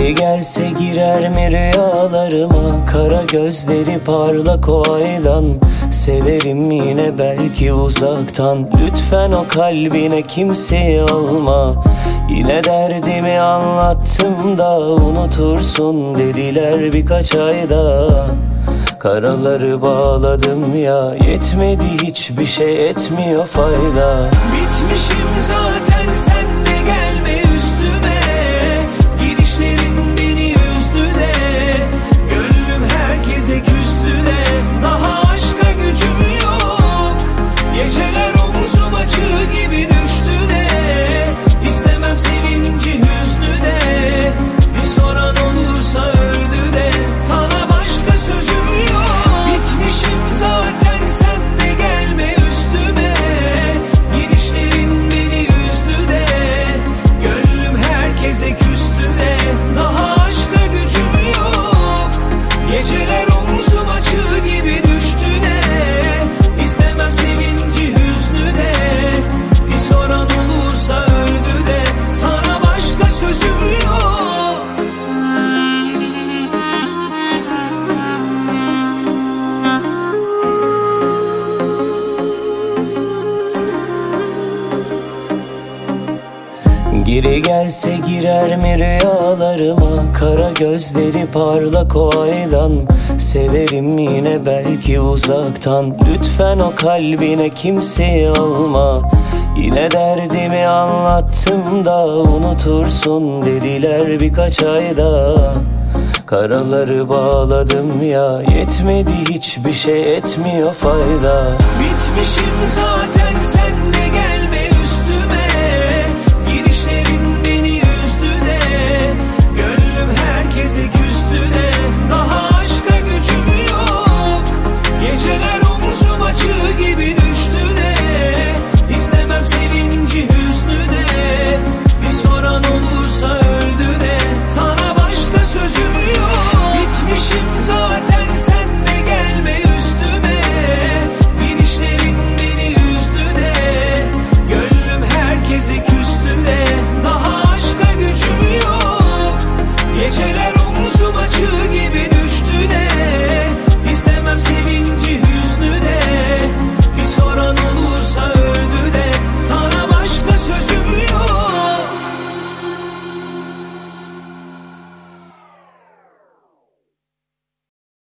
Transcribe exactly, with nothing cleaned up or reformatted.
Geri gelse girer mi rüyalarıma? Kara gözleri parlak o aydan. Severim yine belki uzaktan. Lütfen o kalbine kimseyi alma. Yine derdimi anlattım da unutursun dediler birkaç ayda. Karaları bağladım ya, yetmedi hiçbir şey etmiyor fayda. Bitmişim zaten, sen de gelme üstüme. Gidişlerin beni üzdü de, gönlüm herkese küstü de. Daha aşka gücüm yok, geceler omuzum açığı gibi düştü de. İstemem sevinci hüznü de, bir soran olursa öldü de. Sana başka sözüm yok. Bitmişim zaten, sen de gelme üstüme. Gidişlerin beni üzdü de, gönlüm herkese küstü de. Daha aşka gücüm yok, geceler omuzum açığı gibi düştü de. İstemem sevinci hüznü de, bir soran olursa öldü de. Sana başka sözüm yok. Geri gelse girer mi rüyalarıma? Kara gözleri parlak o aydan. Severim yine belki uzaktan. Lütfen o kalbine kimseyi alma. Yine derdimi anlattım da unutursun dediler birkaç ayda. Karaları bağladım ya, yetmedi hiçbir şey etmiyor fayda. Bitmişim zaten, sen de